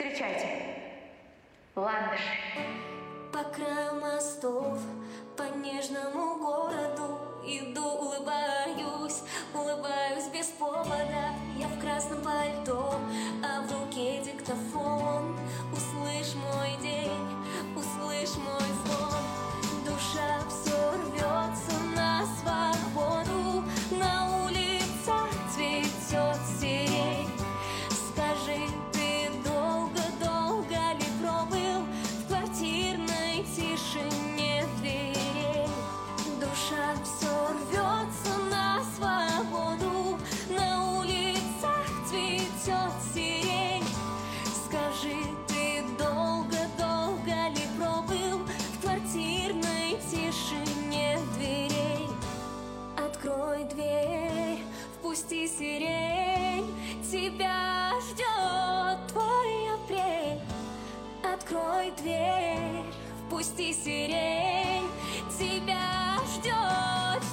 Встречайте, ландыши. По краю мостов, по нежному городу иду, улыбаюсь без повода. Я в красном пальто, а в руке диктофон. Услышь мой день, услышь мой звон. Душа все рвется на свободу. На улицах цветет сирень. Скажи, ты долго ли пробыл в квартирной тишине дверей? Душа все рвется на свободу. На улицах цветет сирень. Скажи, ты долго ли пробыл в квартирной тишине дверей? Открой дверь, впусти сирень. Тебя ждет твой апрель. Открой дверь, впусти сирень. Тебя ждет.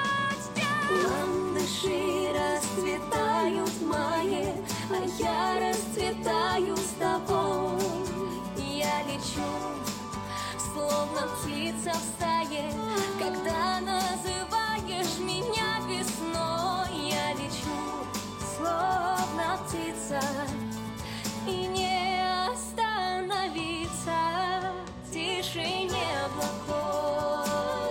Ландыши расцветают в мае, а я расцветаю с тобой. Я лечу, словно птица в стае, когда называешь меня весной. Я лечу, словно птица, и не остановиться в тишине облаков.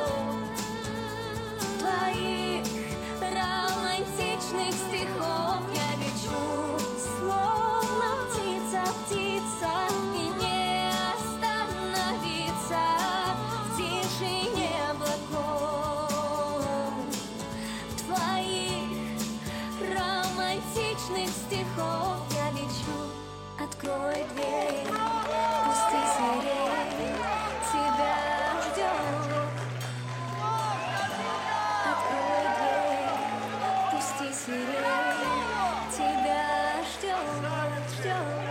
Твоих романтичных стихов я лечу, словно птица, и не остановиться в тишине облаков. Твоих романтичных стихов я лечу. Открой дверь, пусти сирень. Тебя ждет. Открой дверь, пусти сирень. Тебя ждет.